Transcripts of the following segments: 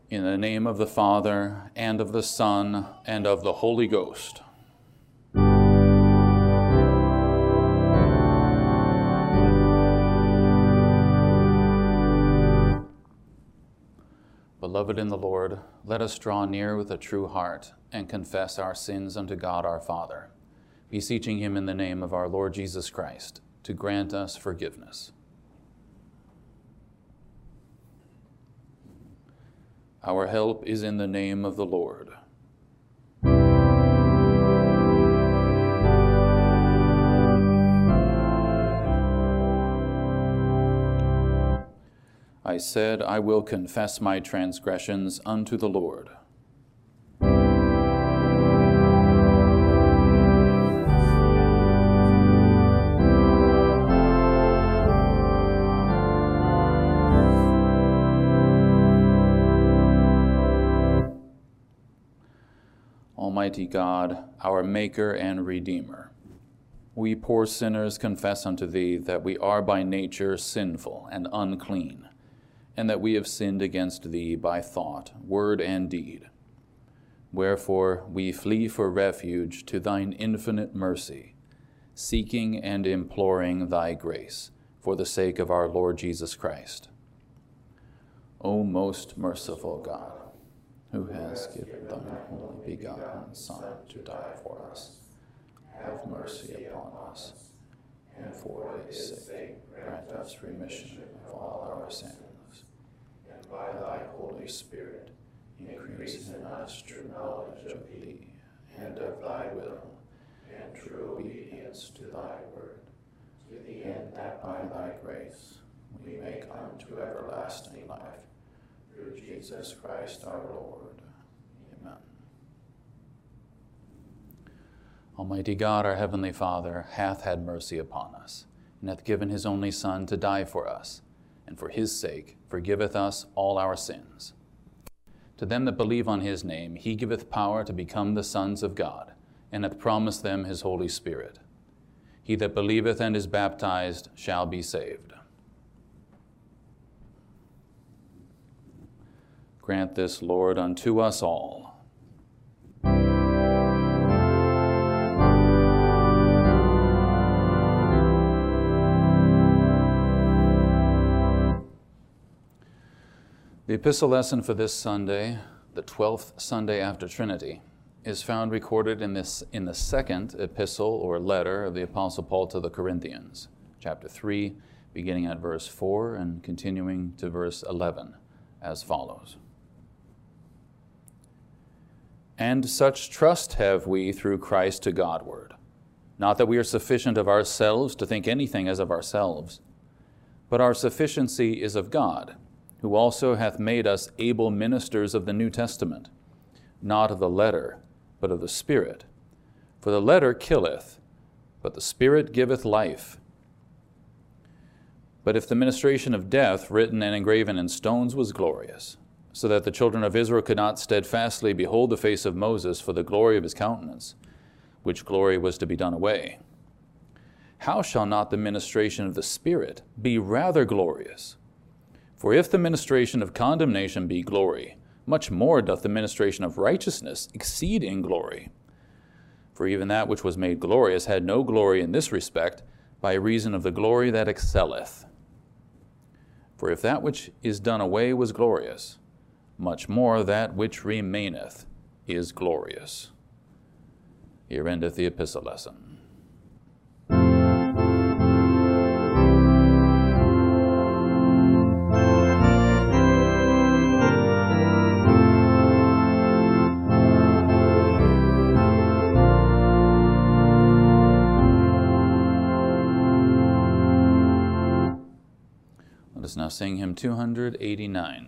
In the name of the Father, and of the Son, and of the Holy Ghost. Beloved in the Lord, let us draw near with a true heart and confess our sins unto God our Father, beseeching him in the name of our Lord Jesus Christ to grant us forgiveness. Our help is in the name of the Lord. I said, I will confess my transgressions unto the Lord. Almighty God, our Maker and Redeemer, we poor sinners confess unto Thee that we are by nature sinful and unclean, and that we have sinned against Thee by thought, word, and deed. Wherefore we flee for refuge to Thine infinite mercy, seeking and imploring Thy grace for the sake of our Lord Jesus Christ. O most merciful God, who has given Thine only begotten Son to die for us, have mercy upon us, and for His sake grant us remission of all our sins. And by Thy Holy Spirit, increase in us true knowledge of Thee, and of Thy will, and true obedience to Thy word, to the end that by Thy grace we may come to everlasting life. Through Jesus Christ our Lord. Amen. Almighty God, our heavenly Father, hath had mercy upon us, and hath given his only Son to die for us, and for his sake forgiveth us all our sins. To them that believe on his name, he giveth power to become the sons of God, and hath promised them his Holy Spirit. He that believeth and is baptized shall be saved. Grant this, Lord, unto us all. The epistle lesson for this Sunday, the 12th Sunday after Trinity, is found recorded in the second epistle or letter of the Apostle Paul to the Corinthians, chapter 3, beginning at verse 4 and continuing to verse 11, as follows. And such trust have we through Christ to Godward, not that we are sufficient of ourselves to think anything as of ourselves, but our sufficiency is of God, who also hath made us able ministers of the New Testament, not of the letter, but of the Spirit. For the letter killeth, but the Spirit giveth life. But if the ministration of death, written and engraven in stones, was glorious, so that the children of Israel could not steadfastly behold the face of Moses for the glory of his countenance, which glory was to be done away, how shall not the ministration of the Spirit be rather glorious? For if the ministration of condemnation be glory, much more doth the ministration of righteousness exceed in glory. For even that which was made glorious had no glory in this respect, by reason of the glory that excelleth. For if that which is done away was glorious, much more that which remaineth is glorious. Here endeth the epistle lesson. Let us now sing hymn 289.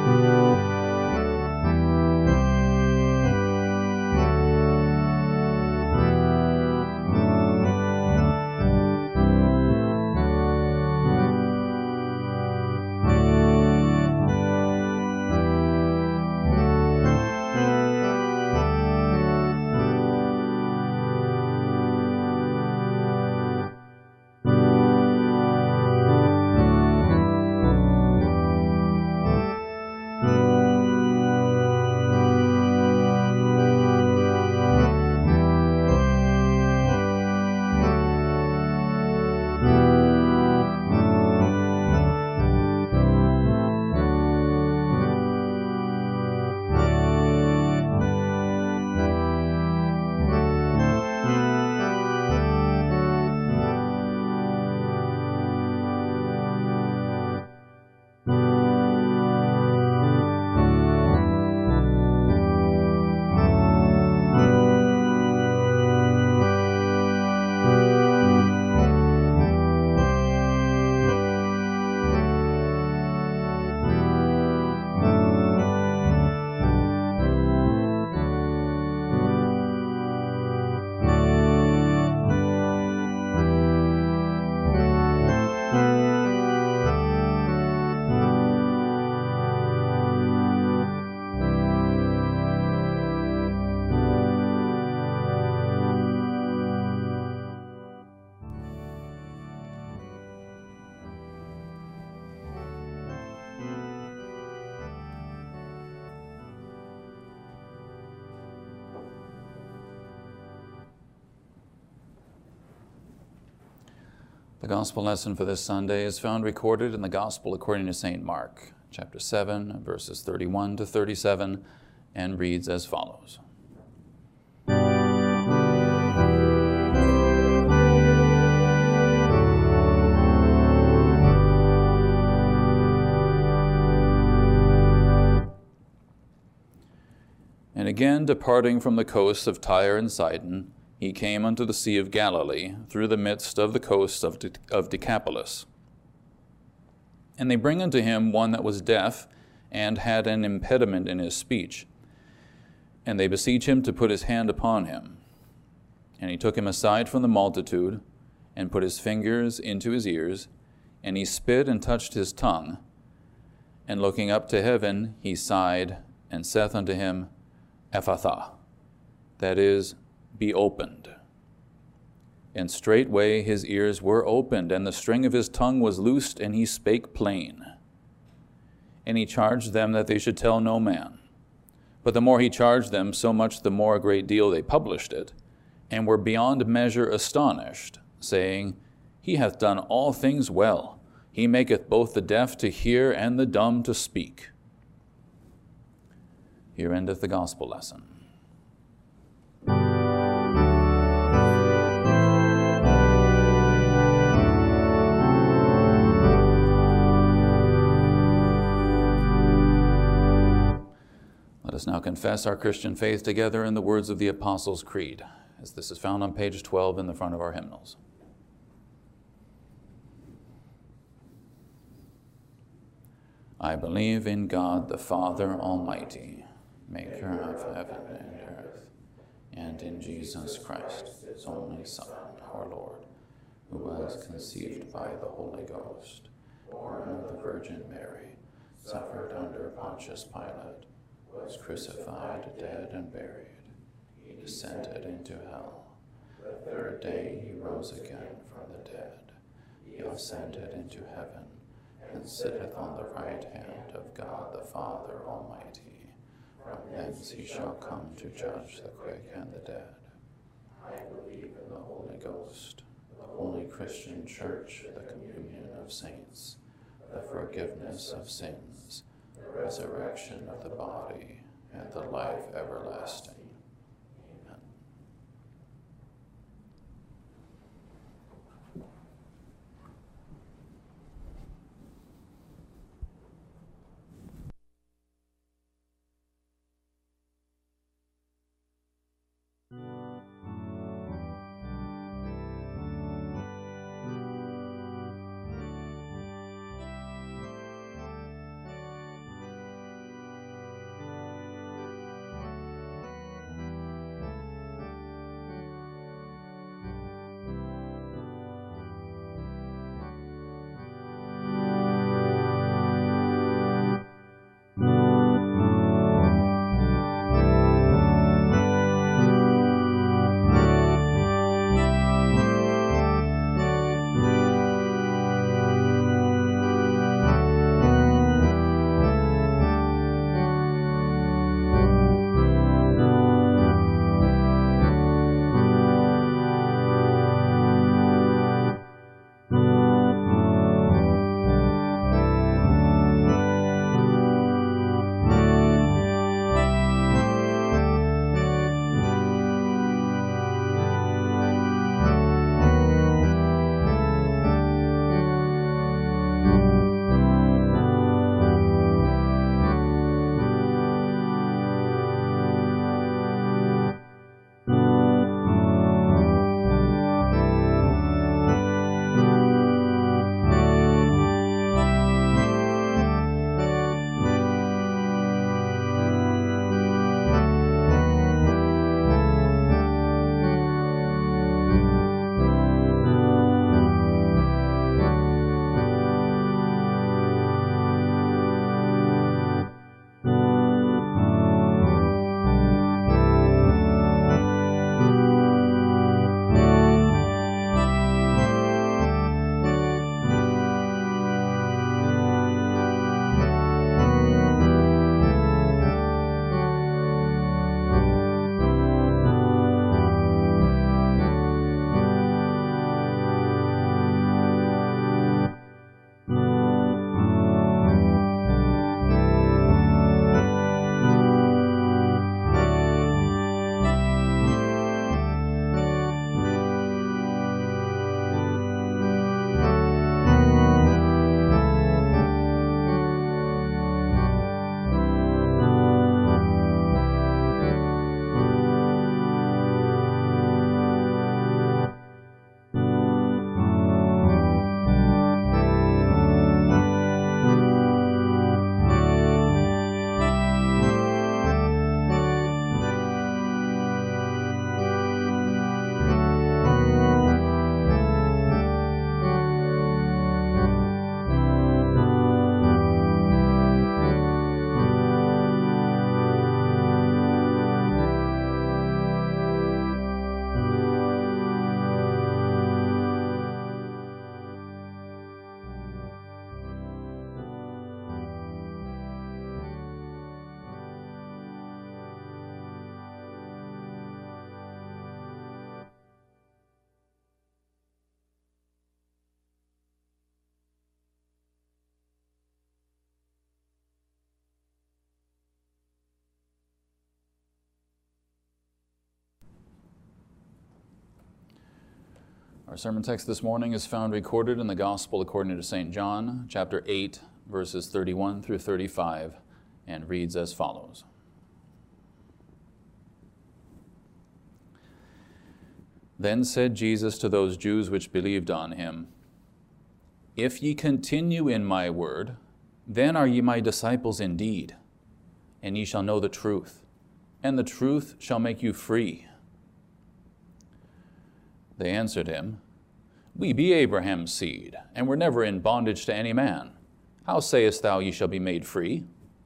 The Gospel lesson for this Sunday is found recorded in the Gospel according to St. Mark, chapter 7, verses 31 to 37, and reads as follows. And again, departing from the coast of Tyre and Sidon, he came unto the Sea of Galilee, through the midst of the coast of Decapolis. And they bring unto him one that was deaf, and had an impediment in his speech. And they beseech him to put his hand upon him. And he took him aside from the multitude, and put his fingers into his ears, and he spit and touched his tongue. And looking up to heaven, he sighed, and saith unto him, Ephphatha, that is, be opened. And straightway his ears were opened, and the string of his tongue was loosed, and he spake plain. And he charged them that they should tell no man. But the more he charged them, so much the more a great deal they published it, and were beyond measure astonished, saying, He hath done all things well. He maketh both the deaf to hear and the dumb to speak. Here endeth the Gospel lesson. Let us now confess our Christian faith together in the words of the Apostles' Creed, as this is found on page 12 in the front of our hymnals. I believe in God the Father Almighty, maker of heaven and earth, and in Jesus Christ, his only Son, our Lord, who was conceived by the Holy Ghost, born of the Virgin Mary, suffered under Pontius Pilate, was crucified, dead, and buried. He descended into hell. The third day he rose again from the dead. He ascended into heaven, and sitteth on the right hand of God the Father Almighty. From thence he shall come to judge the quick and the dead. I believe in the Holy Ghost, the holy Christian Church, the communion of saints, the forgiveness of sins, the resurrection of the body, and the life everlasting. Amen. Our sermon text this morning is found recorded in the Gospel according to St. John, chapter 8, verses 31 through 35, and reads as follows. Then said Jesus to those Jews which believed on him, If ye continue in my word, then are ye my disciples indeed, and ye shall know the truth, and the truth shall make you free. They answered him, We be Abraham's seed, and were never in bondage to any man. How sayest thou, ye shall be made free?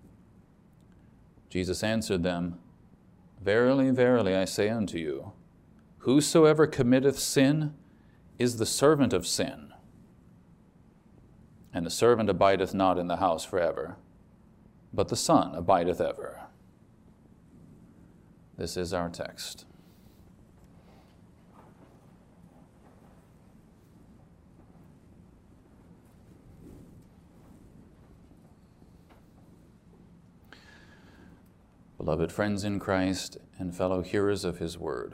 Jesus answered them, Verily, verily, I say unto you, whosoever committeth sin is the servant of sin. And the servant abideth not in the house forever, but the Son abideth ever. This is our text. Beloved friends in Christ and fellow hearers of his word,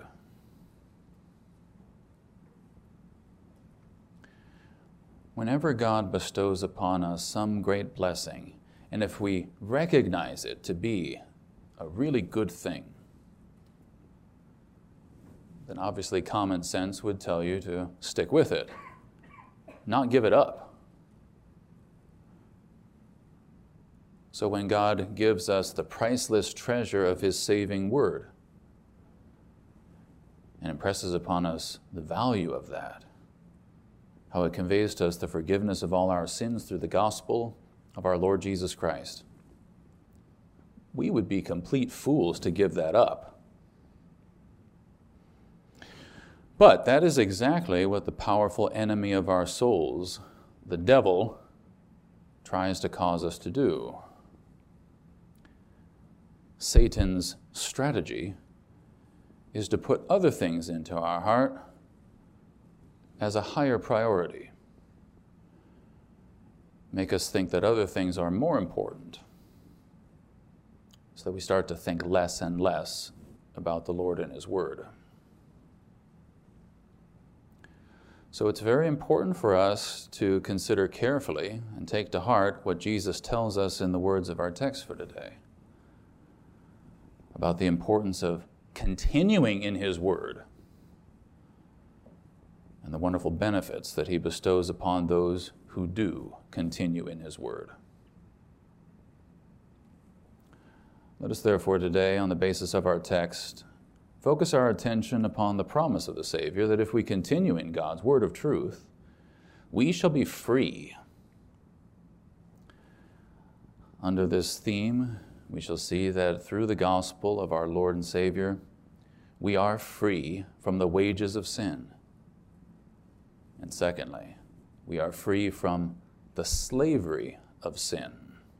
whenever God bestows upon us some great blessing, and if we recognize it to be a really good thing, then obviously common sense would tell you to stick with it, not give it up. So when God gives us the priceless treasure of his saving word and impresses upon us the value of that, how it conveys to us the forgiveness of all our sins through the gospel of our Lord Jesus Christ, we would be complete fools to give that up. But that is exactly what the powerful enemy of our souls, the devil, tries to cause us to do. Satan's strategy is to put other things into our heart as a higher priority. Make us think that other things are more important, so that we start to think less and less about the Lord and his word. So it's very important for us to consider carefully and take to heart what Jesus tells us in the words of our text for today about the importance of continuing in his word and the wonderful benefits that he bestows upon those who do continue in his word. Let us therefore today, on the basis of our text, focus our attention upon the promise of the Savior that if we continue in God's word of truth, we shall be free. Under this theme, we shall see that through the gospel of our Lord and Savior, we are free from the wages of sin. And secondly, we are free from the slavery of sin.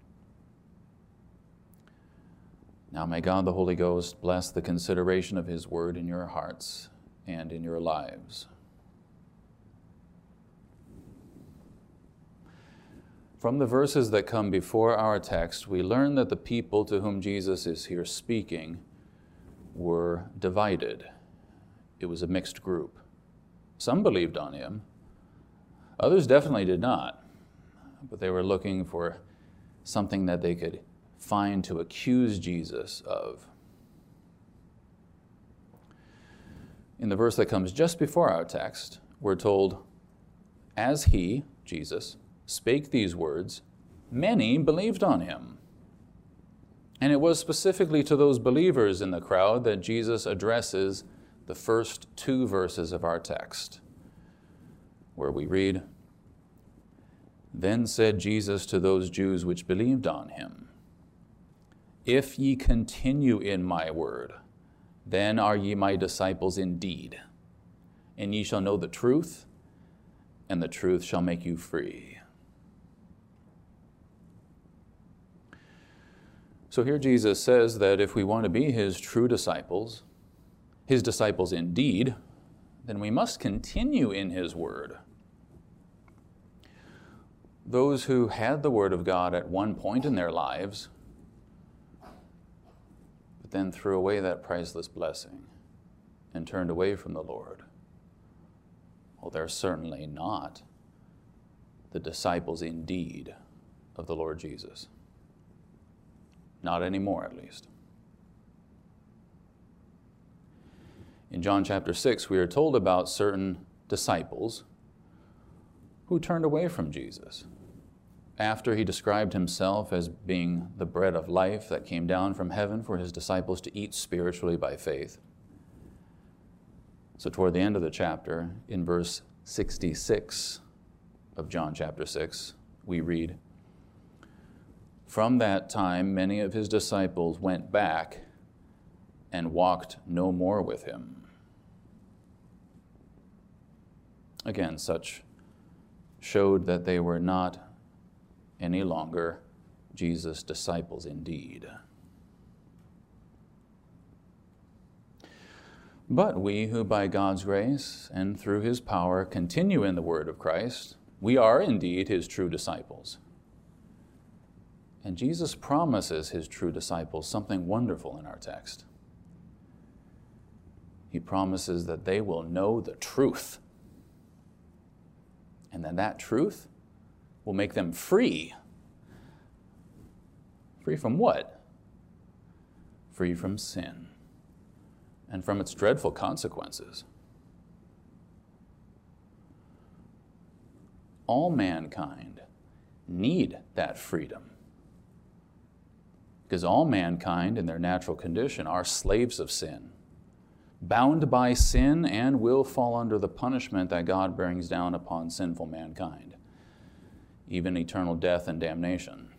Now may God the Holy Ghost bless the consideration of his word in your hearts and in your lives. From the verses that come before our text, we learn that the people to whom Jesus is here speaking were divided. It was a mixed group. Some believed on him. Others definitely did not. But they were looking for something that they could find to accuse Jesus of. In the verse that comes just before our text, we're told, as he, Jesus, spake these words, many believed on him. And it was specifically to those believers in the crowd that Jesus addresses the first two verses of our text, where we read, Then said Jesus to those Jews which believed on him, If ye continue in my word, then are ye my disciples indeed, and ye shall know the truth, and the truth shall make you free. So here Jesus says that if we want to be his true disciples, his disciples indeed, then we must continue in his word. Those who had the word of God at one point in their lives, but then threw away that priceless blessing and turned away from the Lord, Well, they're certainly not the disciples indeed of the Lord Jesus. Not anymore, at least. In John chapter 6, we are told about certain disciples who turned away from Jesus after he described himself as being the bread of life that came down from heaven for his disciples to eat spiritually by faith. So toward the end of the chapter, in verse 66 of John chapter 6, we read, "From that time many of his disciples went back and walked no more with him." Again, such showed that they were not any longer Jesus' disciples indeed. But we who by God's grace and through his power continue in the word of Christ, we are indeed his true disciples. And Jesus promises his true disciples something wonderful in our text. He promises that they will know the truth, and then that truth will make them free. Free from what? Free from sin and from its dreadful consequences. All mankind need that freedom, because all mankind in their natural condition are slaves of sin, bound by sin, and will fall under the punishment that God brings down upon sinful mankind, even eternal death and damnation.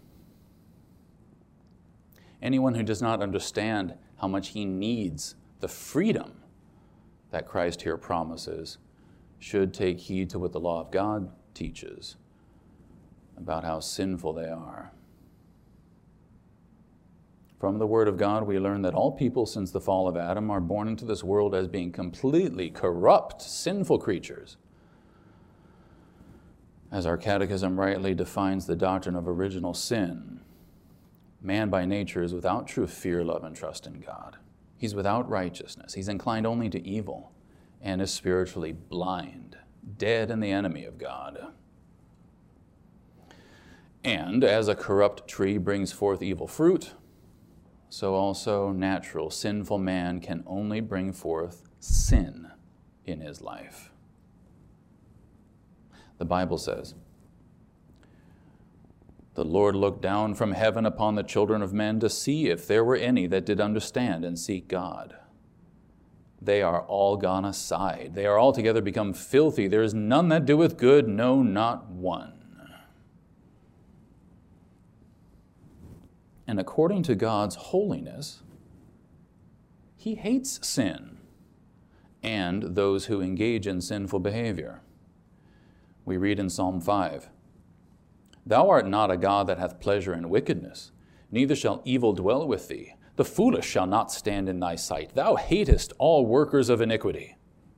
Anyone who does not understand how much he needs the freedom that Christ here promises should take heed to what the law of God teaches about how sinful they are. From the Word of God, we learn that all people since the fall of Adam are born into this world as being completely corrupt, sinful creatures. As our catechism rightly defines the doctrine of original sin, man by nature is without true fear, love, and trust in God. He's without righteousness. He's inclined only to evil and is spiritually blind, dead and the enemy of God. And as a corrupt tree brings forth evil fruit, so also natural, sinful man can only bring forth sin in his life. The Bible says, "The Lord looked down from heaven upon the children of men to see if there were any that did understand and seek God. They are all gone aside. They are altogether become filthy. There is none that doeth good, no, not one." And according to God's holiness, he hates sin and those who engage in sinful behavior. We read in Psalm 5, "Thou art not a God that hath pleasure in wickedness, neither shall evil dwell with thee. The foolish shall not stand in thy sight. Thou hatest all workers of iniquity."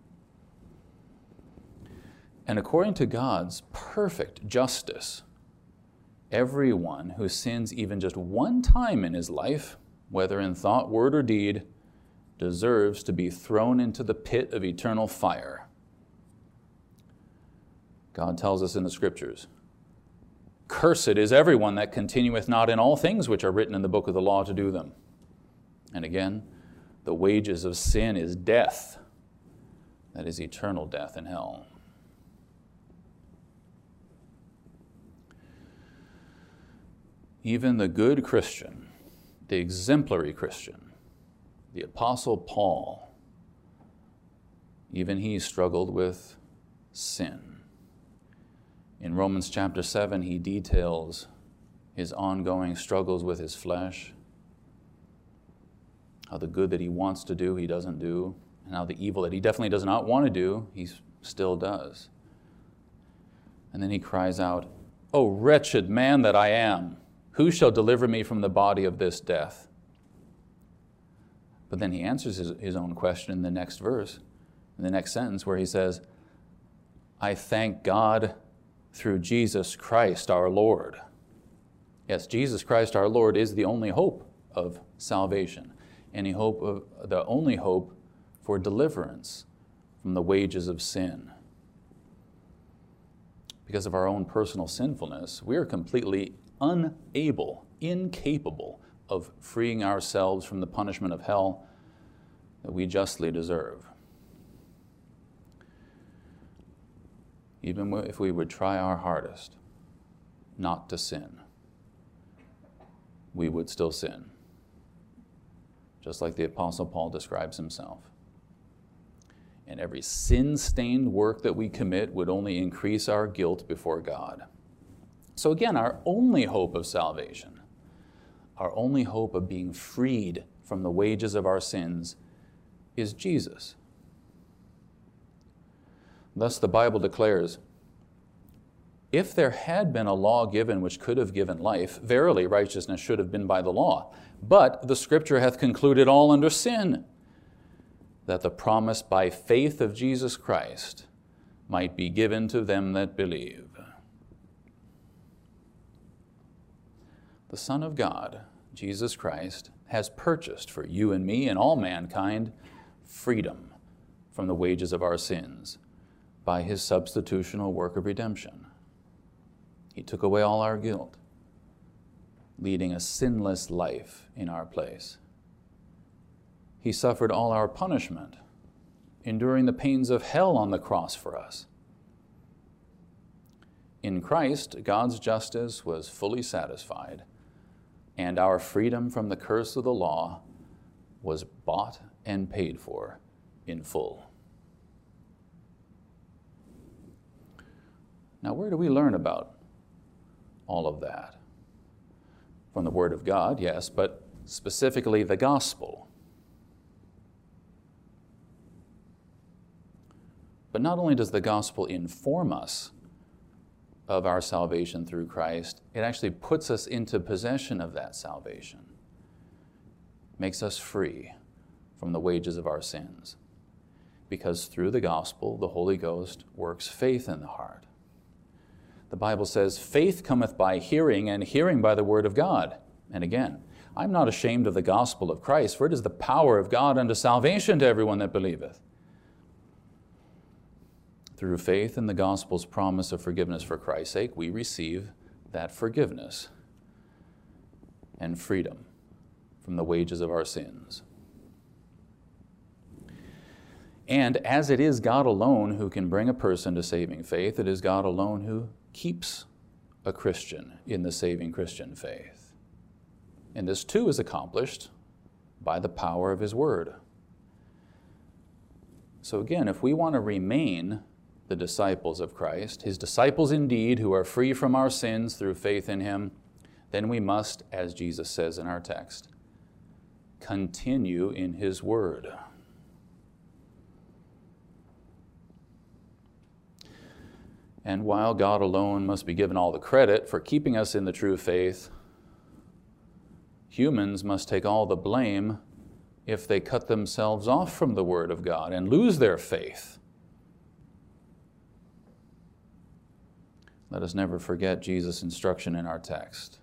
And according to God's perfect justice, everyone who sins even just one time in his life, whether in thought, word, or deed, deserves to be thrown into the pit of eternal fire. God tells us in the Scriptures, "Cursed is everyone that continueth not in all things which are written in the book of the law to do them." And again, the wages of sin is death, that is eternal death in hell. Even the good Christian, the exemplary Christian, the Apostle Paul, even he struggled with sin. In Romans chapter 7, he details his ongoing struggles with his flesh, how the good that he wants to do, he doesn't do, and how the evil that he definitely does not want to do, he still does. And then he cries out, "O wretched man that I am, who shall deliver me from the body of this death?" But then he answers his own question in the next verse, in the next sentence, where he says, "I thank God through Jesus Christ our Lord." Yes, Jesus Christ our Lord is the only hope of salvation, and the only hope for deliverance from the wages of sin. because of our own personal sinfulness, we are completely unable, incapable of freeing ourselves from the punishment of hell that we justly deserve. Even if we would try our hardest not to sin, we would still sin, just like the Apostle Paul describes himself. And every sin-stained work that we commit would only increase our guilt before God. So again, our only hope of salvation, our only hope of being freed from the wages of our sins is Jesus. Thus the Bible declares, if there had been a law given which could have given life, verily righteousness should have been by the law. But the Scripture hath concluded all under sin, that the promise by faith of Jesus Christ might be given to them that believe. The Son of God, Jesus Christ, has purchased for you and me and all mankind freedom from the wages of our sins by his substitutional work of redemption. He took away all our guilt, leading a sinless life in our place. He suffered all our punishment, enduring the pains of hell on the cross for us. In Christ, God's justice was fully satisfied, and our freedom from the curse of the law was bought and paid for in full. Now, where do we learn about all of that? From the Word of God, yes, but specifically the gospel. But not only does the gospel inform us of our salvation through Christ, it actually puts us into possession of that salvation, makes us free from the wages of our sins. Because through the gospel, the Holy Ghost works faith in the heart. The Bible says, faith cometh by hearing, and hearing by the word of God. And again, I'm not ashamed of the gospel of Christ, for it is the power of God unto salvation to everyone that believeth. Through faith in the gospel's promise of forgiveness for Christ's sake, we receive that forgiveness and freedom from the wages of our sins. And as it is God alone who can bring a person to saving faith, it is God alone who keeps a Christian in the saving Christian faith. And this too is accomplished by the power of his word. So again, if we want to remain the disciples of Christ, his disciples indeed, who are free from our sins through faith in him, then we must, as Jesus says in our text, continue in his word. And while God alone must be given all the credit for keeping us in the true faith, humans must take all the blame if they cut themselves off from the word of God and lose their faith. Let us never forget Jesus' instruction in our text.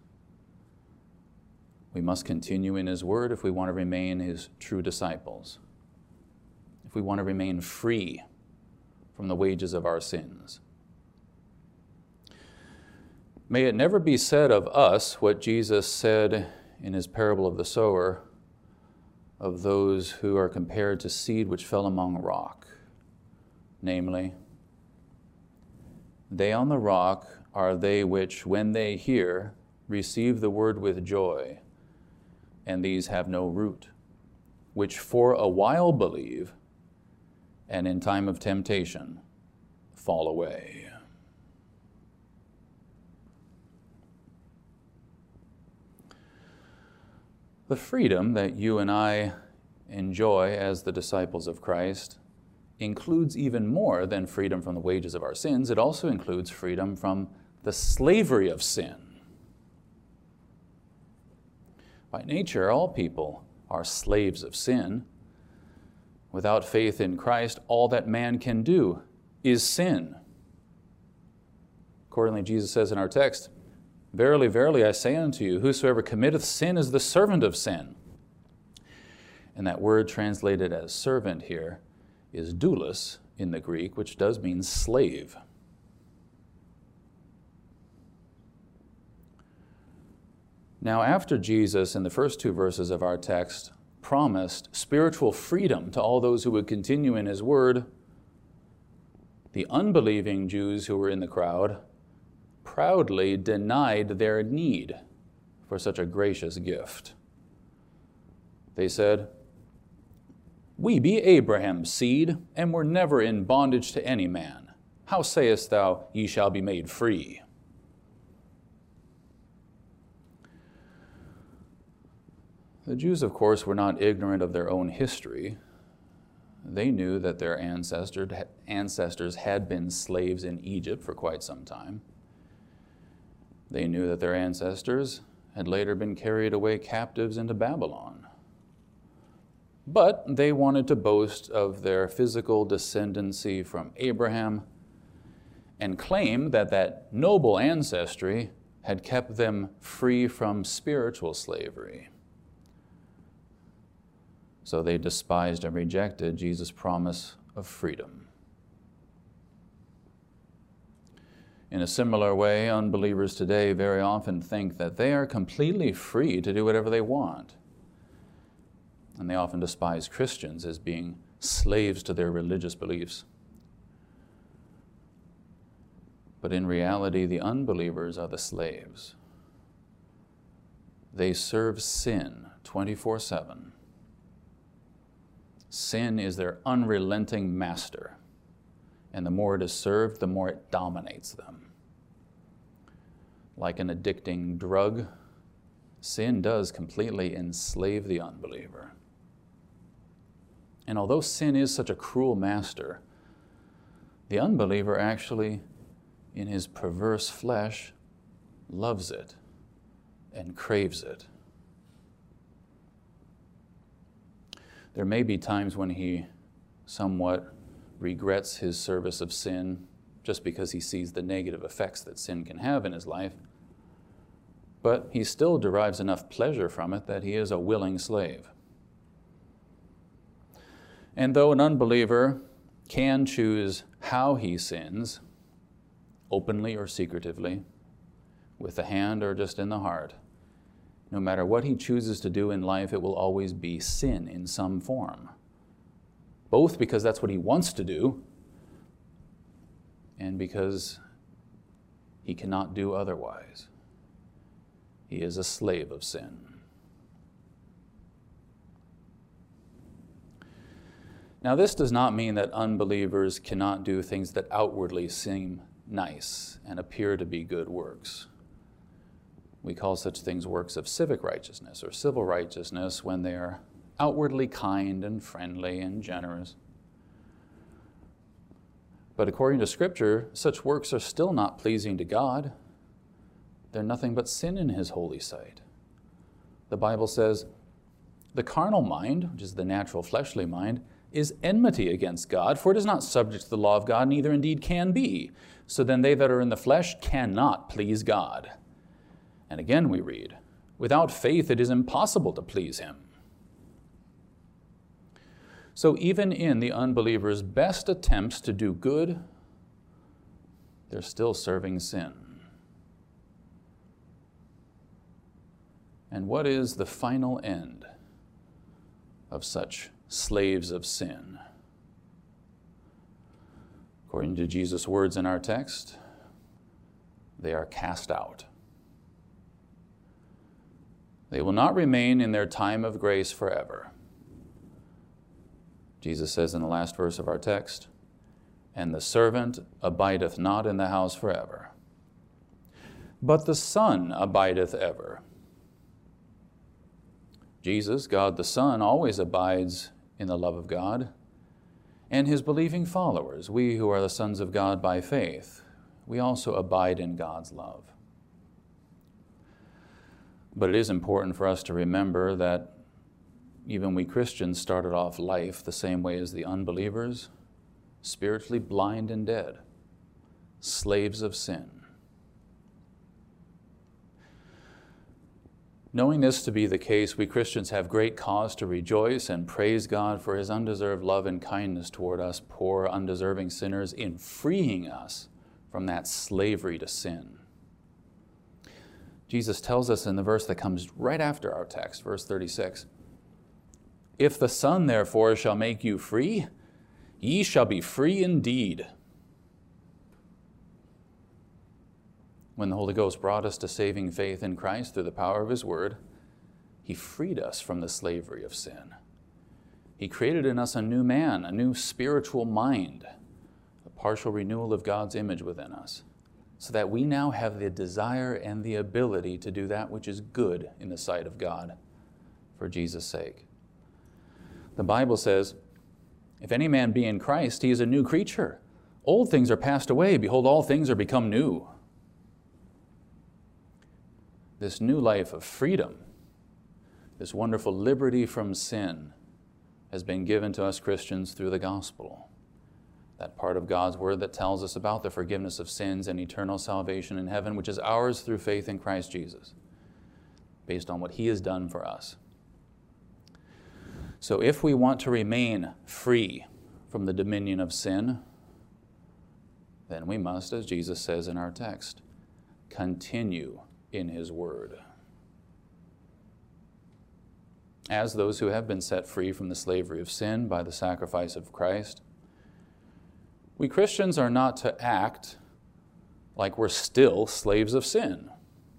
We must continue in his word if we want to remain his true disciples, if we want to remain free from the wages of our sins. May it never be said of us what Jesus said in his parable of the sower of those who are compared to seed which fell among rock, namely, they on the rock are they which, when they hear, receive the word with joy, and these have no root, which for a while believe, and in time of temptation fall away. The freedom that you and I enjoy as the disciples of Christ includes even more than freedom from the wages of our sins. It also includes freedom from the slavery of sin. By nature, all people are slaves of sin. Without faith in Christ, all that man can do is sin. Accordingly, Jesus says in our text, verily, verily, I say unto you, whosoever committeth sin is the servant of sin. And that word translated as servant here is doulos in the Greek, which does mean slave. Now, after Jesus, in the first two verses of our text, promised spiritual freedom to all those who would continue in his word, the unbelieving Jews who were in the crowd proudly denied their need for such a gracious gift. They said, "We be Abraham's seed, and were never in bondage to any man. How sayest thou, ye shall be made free?" The Jews, of course, were not ignorant of their own history. They knew that their ancestors had been slaves in Egypt for quite some time. They knew that their ancestors had later been carried away captives into Babylon. But they wanted to boast of their physical descendancy from Abraham and claim that that noble ancestry had kept them free from spiritual slavery. So they despised and rejected Jesus' promise of freedom. In a similar way, unbelievers today very often think that they are completely free to do whatever they want. And they often despise Christians as being slaves to their religious beliefs. But in reality, the unbelievers are the slaves. They serve sin 24/7. Sin is their unrelenting master, and the more it is served, the more it dominates them. Like an addicting drug, sin does completely enslave the unbeliever. And although sin is such a cruel master, the unbeliever actually, in his perverse flesh, loves it and craves it. There may be times when he somewhat regrets his service of sin just because he sees the negative effects that sin can have in his life, but he still derives enough pleasure from it that he is a willing slave. And though an unbeliever can choose how he sins, openly or secretively, with the hand or just in the heart, no matter what he chooses to do in life, it will always be sin in some form. Both because that's what he wants to do, and because he cannot do otherwise. He is a slave of sin. Now, this does not mean that unbelievers cannot do things that outwardly seem nice and appear to be good works. We call such things works of civic righteousness or civil righteousness when they are outwardly kind and friendly and generous. But according to Scripture, such works are still not pleasing to God. They're nothing but sin in His holy sight. The Bible says, "The carnal mind," which is the natural fleshly mind, "is enmity against God, for it is not subject to the law of God, neither indeed can be. So then they that are in the flesh cannot please God." And again we read, "Without faith it is impossible to please Him." So even in the unbeliever's best attempts to do good, they're still serving sin. And what is the final end of such slaves of sin? According to Jesus' words in our text, they are cast out. They will not remain in their time of grace forever. Jesus says in the last verse of our text, "And the servant abideth not in the house forever, but the Son abideth ever." Jesus, God the Son, always abides in the love of God, and His believing followers, we who are the sons of God by faith, we also abide in God's love. But it is important for us to remember that even we Christians started off life the same way as the unbelievers, spiritually blind and dead, slaves of sin. Knowing this to be the case, we Christians have great cause to rejoice and praise God for His undeserved love and kindness toward us poor, undeserving sinners in freeing us from that slavery to sin. Jesus tells us in the verse that comes right after our text, verse 36, "If the Son therefore shall make you free, ye shall be free indeed." When the Holy Ghost brought us to saving faith in Christ through the power of His Word, He freed us from the slavery of sin. He created in us a new man, a new spiritual mind, a partial renewal of God's image within us, so that we now have the desire and the ability to do that which is good in the sight of God for Jesus' sake. The Bible says, "If any man be in Christ, he is a new creature. Old things are passed away. Behold, all things are become new." This new life of freedom, this wonderful liberty from sin, has been given to us Christians through the gospel. That part of God's Word that tells us about the forgiveness of sins and eternal salvation in heaven, which is ours through faith in Christ Jesus, based on what He has done for us. So if we want to remain free from the dominion of sin, then we must, as Jesus says in our text, continue in His Word. As those who have been set free from the slavery of sin by the sacrifice of Christ, we Christians are not to act like we're still slaves of sin.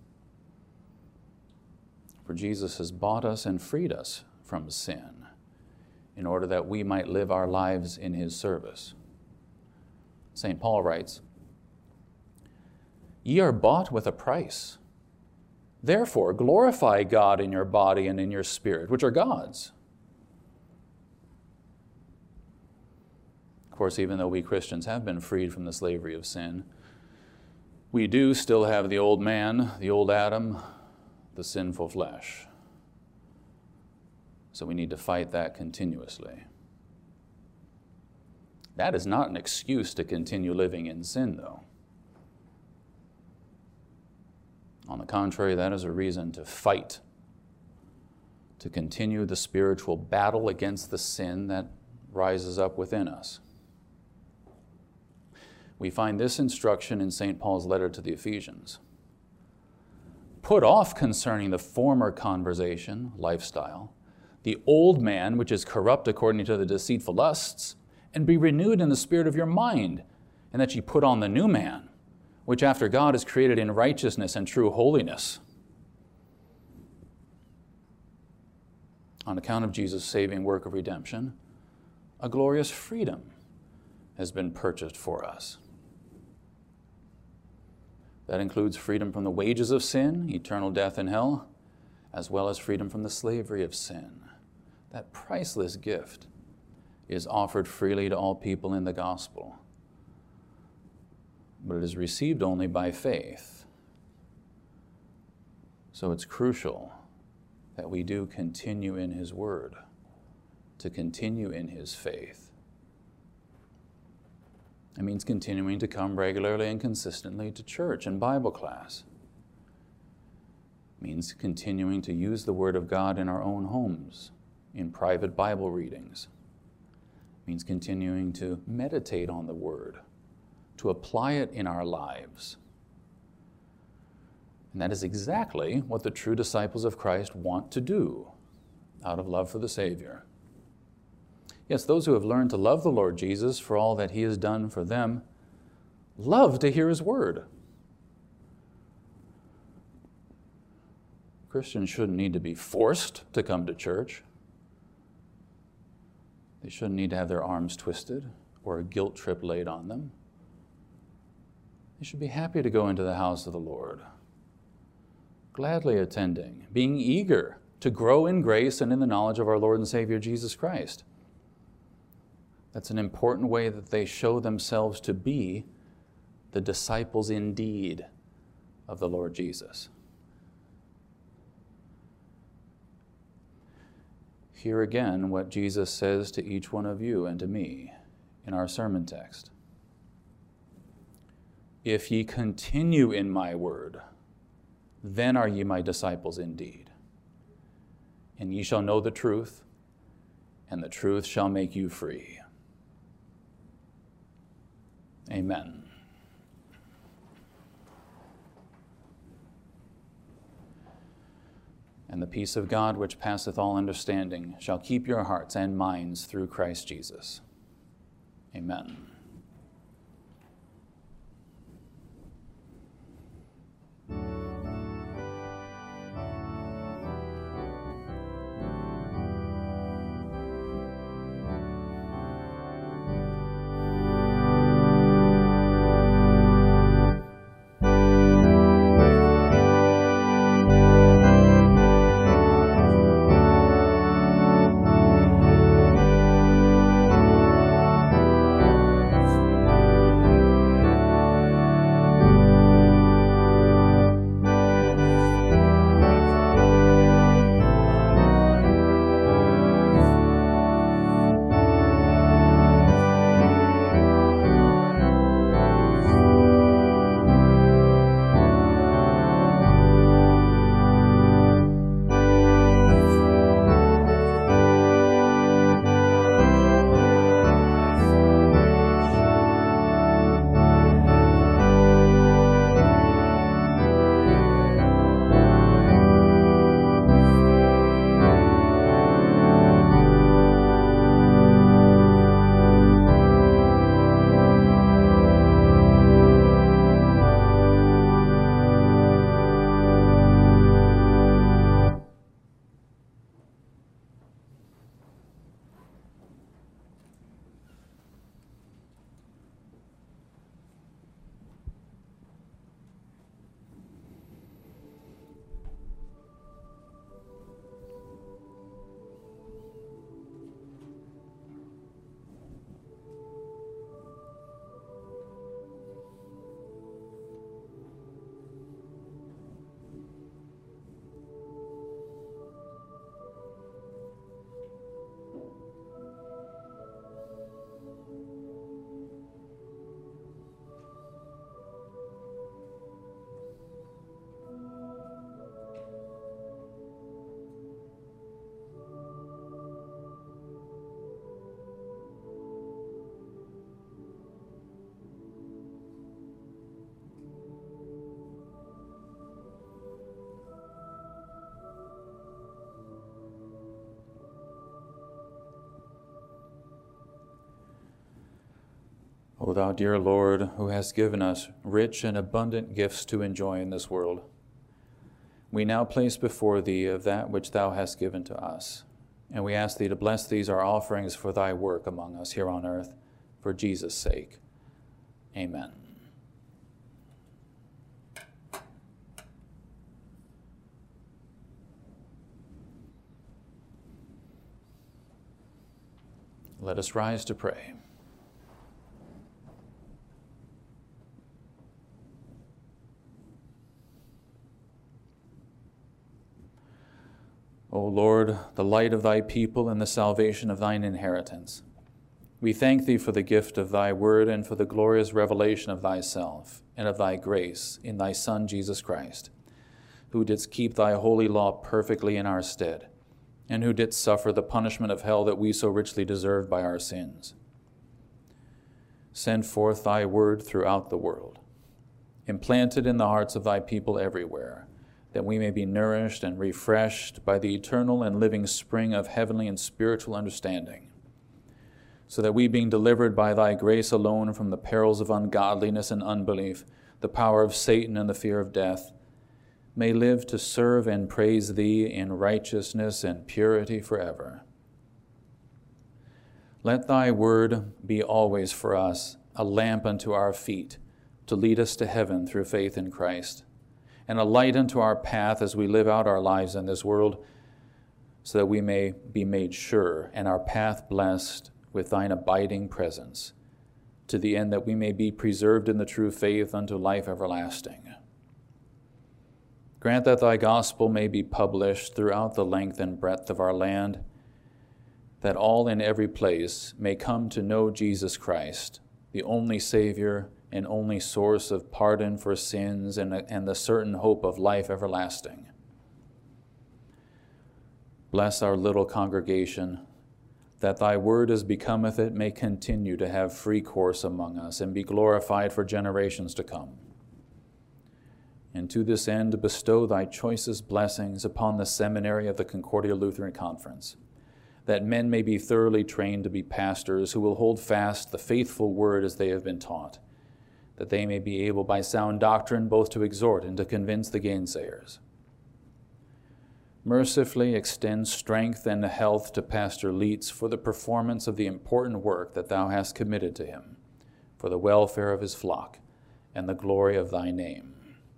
For Jesus has bought us and freed us from sin in order that we might live our lives in His service. St. Paul writes, "Ye are bought with a price. Therefore glorify God in your body and in your spirit, which are God's." Of course, even though we Christians have been freed from the slavery of sin, we do still have the old man, the old Adam, the sinful flesh. So we need to fight that continuously. That is not an excuse to continue living in sin, though. On the contrary, that is a reason to fight, to continue the spiritual battle against the sin that rises up within us. We find this instruction in St. Paul's letter to the Ephesians. "Put off concerning the former conversation, lifestyle, the old man which is corrupt according to the deceitful lusts, and be renewed in the spirit of your mind, and that ye put on the new man, which after God is created in righteousness and true holiness." On account of Jesus' saving work of redemption, a glorious freedom has been purchased for us. That includes freedom from the wages of sin, eternal death in hell, as well as freedom from the slavery of sin. That priceless gift is offered freely to all people in the gospel, but it is received only by faith. So it's crucial that we do continue in His Word, to continue in His faith. It means continuing to come regularly and consistently to church and Bible class. It means continuing to use the Word of God in our own homes, in private Bible readings. It means continuing to meditate on the Word, to apply it in our lives. And that is exactly what the true disciples of Christ want to do out of love for the Savior. Yes, those who have learned to love the Lord Jesus for all that He has done for them love to hear His Word. Christians shouldn't need to be forced to come to church. They shouldn't need to have their arms twisted or a guilt trip laid on them. They should be happy to go into the house of the Lord, gladly attending, being eager to grow in grace and in the knowledge of our Lord and Savior Jesus Christ. That's an important way that they show themselves to be the disciples indeed of the Lord Jesus. Hear again what Jesus says to each one of you and to me in our sermon text. "If ye continue in my word, then are ye my disciples indeed. And ye shall know the truth, and the truth shall make you free." Amen. And the peace of God, which passeth all understanding, shall keep your hearts and minds through Christ Jesus. Amen. O thou dear Lord, who hast given us rich and abundant gifts to enjoy in this world, we now place before thee of that which thou hast given to us, and we ask thee to bless these our offerings for thy work among us here on earth, for Jesus' sake. Amen. Let us rise to pray. O Lord, the light of thy people and the salvation of thine inheritance, we thank thee for the gift of thy word and for the glorious revelation of thyself and of thy grace in thy Son, Jesus Christ, who didst keep thy holy law perfectly in our stead, and who didst suffer the punishment of hell that we so richly deserved by our sins. Send forth thy word throughout the world, implanted in the hearts of thy people everywhere, that we may be nourished and refreshed by the eternal and living spring of heavenly and spiritual understanding, so that we, being delivered by thy grace alone from the perils of ungodliness and unbelief, the power of Satan and the fear of death, may live to serve and praise thee in righteousness and purity forever. Let thy word be always for us a lamp unto our feet, to lead us to heaven through faith in Christ, and a light unto our path as we live out our lives in this world, so that we may be made sure and our path blessed with thine abiding presence, to the end that we may be preserved in the true faith unto life everlasting. Grant that thy gospel may be published throughout the length and breadth of our land, that all in every place may come to know Jesus Christ, the only Savior and only source of pardon for sins and the certain hope of life everlasting. Bless our little congregation, that thy word as becometh it may continue to have free course among us and be glorified for generations to come. and to this end bestow thy choicest blessings upon the seminary of the Concordia Lutheran Conference, that men may be thoroughly trained to be pastors who will hold fast the faithful word as they have been taught, that they may be able by sound doctrine both to exhort and to convince the gainsayers. Mercifully extend strength and health to Pastor Leitz for the performance of the important work that thou hast committed to him, for the welfare of his flock and the glory of thy name.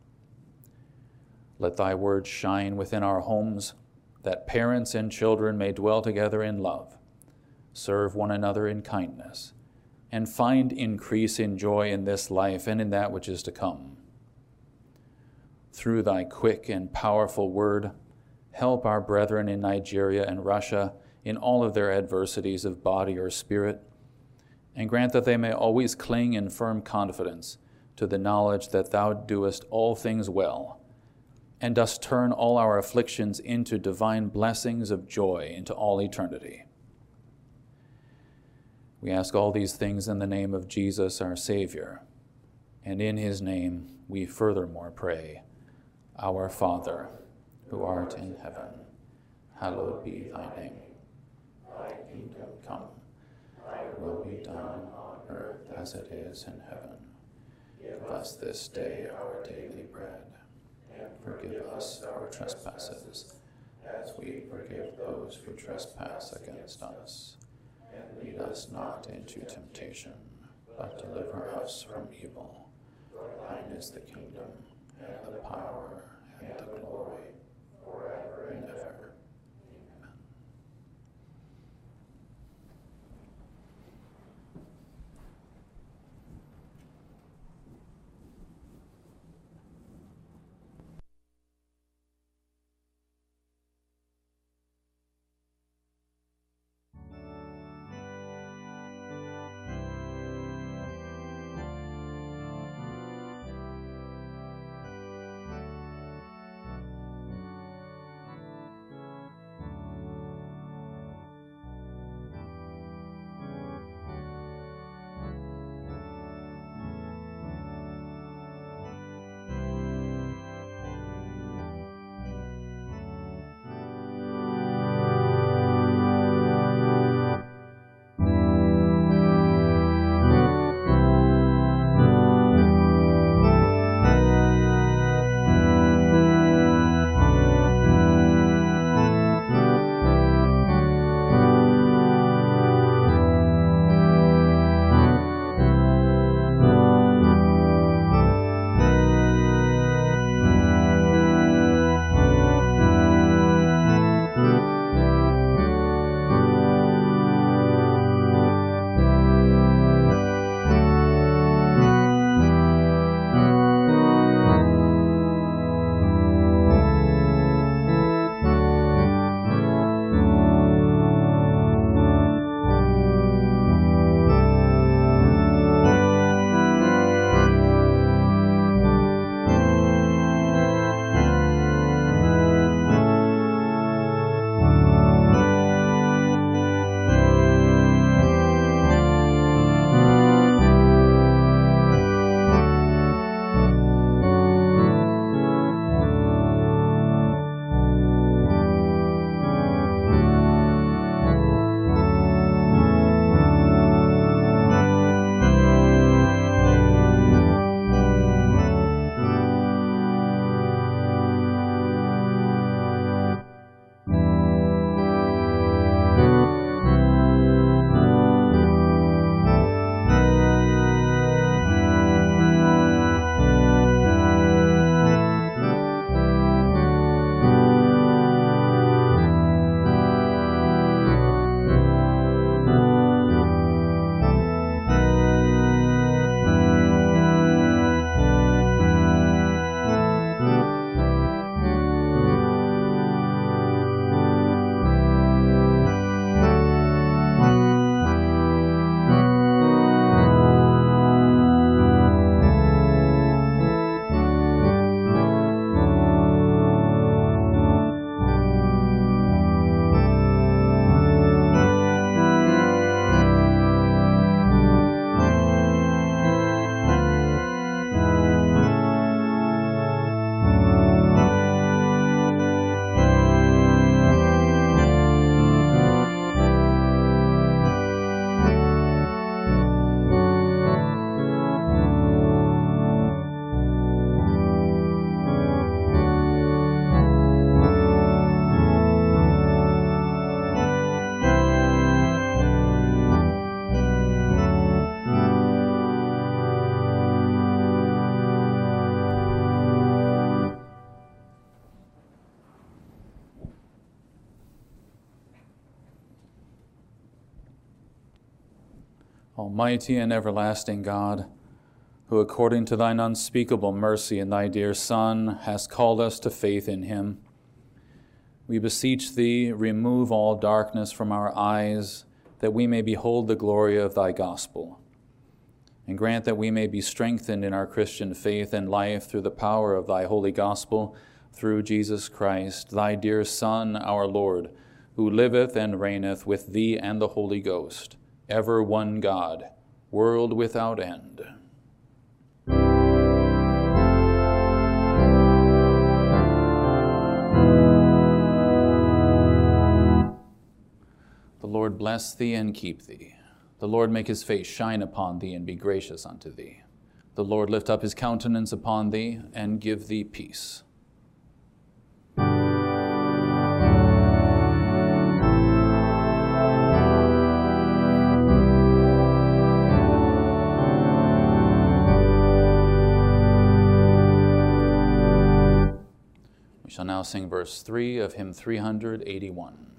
Let thy word shine within our homes, that parents and children may dwell together in love, serve one another in kindness, and find increase in joy in this life and in that which is to come. Through thy quick and powerful word, help our brethren in Nigeria and Russia in all of their adversities of body or spirit, and grant that they may always cling in firm confidence to the knowledge that thou doest all things well, and dost turn all our afflictions into divine blessings of joy into all eternity. We ask all these things in the name of Jesus, our Savior, and in his name we furthermore pray, Our Father, who art in heaven, hallowed be thy name. Thy kingdom come, thy will be done on earth as it is in heaven. Give us this day our daily bread, and forgive us our trespasses, as we forgive those who trespass against us. And lead us not into temptation, but deliver us from evil. For thine is the kingdom, and the power, and the glory, forever and ever. Amen. Almighty and everlasting God, who according to thine unspeakable mercy in thy dear Son hast called us to faith in him, we beseech thee, remove all darkness from our eyes, that we may behold the glory of thy gospel. And grant that we may be strengthened in our Christian faith and life through the power of thy holy gospel, through Jesus Christ, thy dear Son, our Lord, who liveth and reigneth with thee and the Holy Ghost, ever one God, world without end. The Lord bless thee and keep thee. The Lord make his face shine upon thee and be gracious unto thee. The Lord lift up his countenance upon thee and give thee peace. We shall now sing verse 3 of hymn 381.